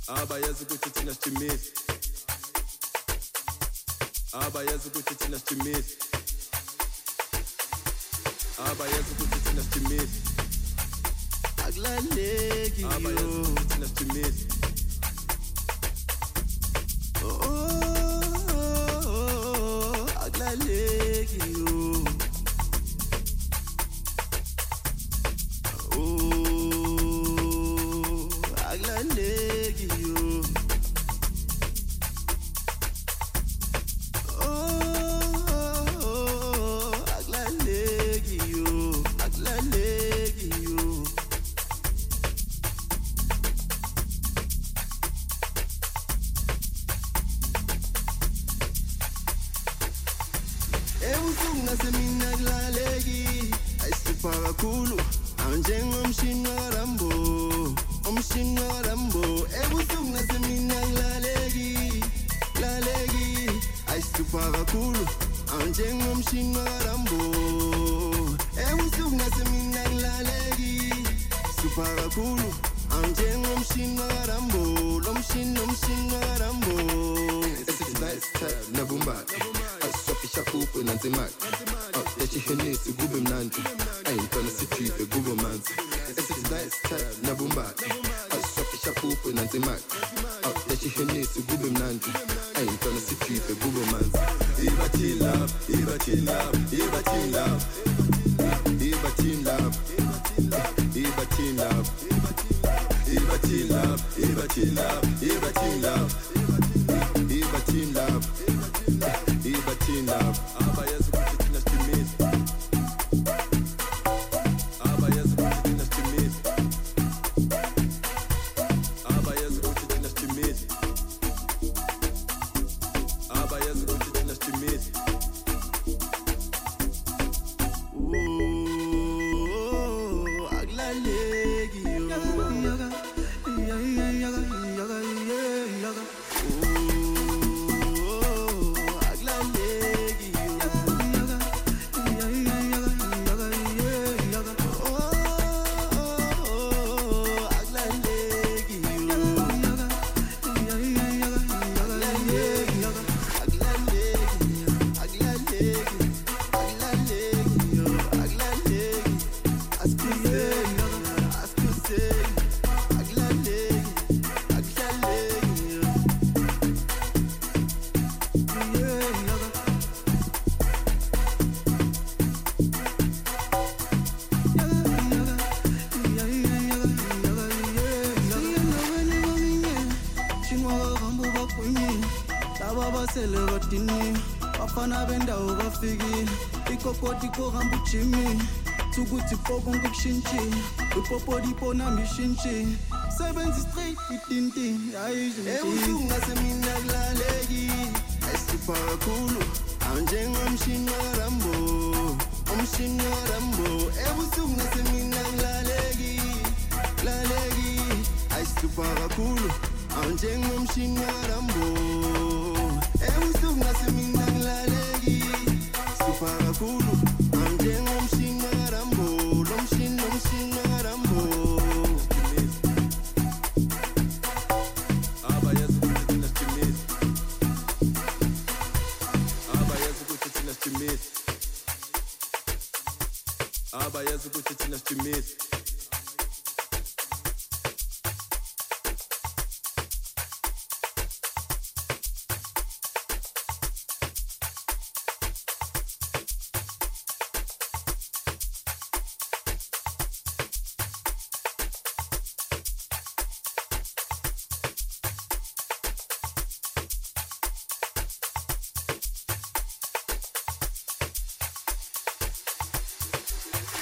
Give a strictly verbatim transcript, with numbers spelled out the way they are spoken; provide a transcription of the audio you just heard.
abayazi ukuthi thina sitimisi abayazi ukuthi thina sitimisi abayazi ukuthi thina sitimisi akulaleki yo abayazi ukuthi thina sitimisi oh, oh, oh, akulaleki yo Popodipona mishinchi seventy straight itinti ebusuku ngasemina kulaleki ayisipha kakhulu anjengomshini waRambo umshini waRambo ebusuku ngasemina kulaleki kulaleki ayisipha kakhulu anjengomshini waRambo ebusuku ngasemina kulaleki sipha kakhulu anjengomshini waRambo lomshini lomshini abayazi ukuthi thina sitimisi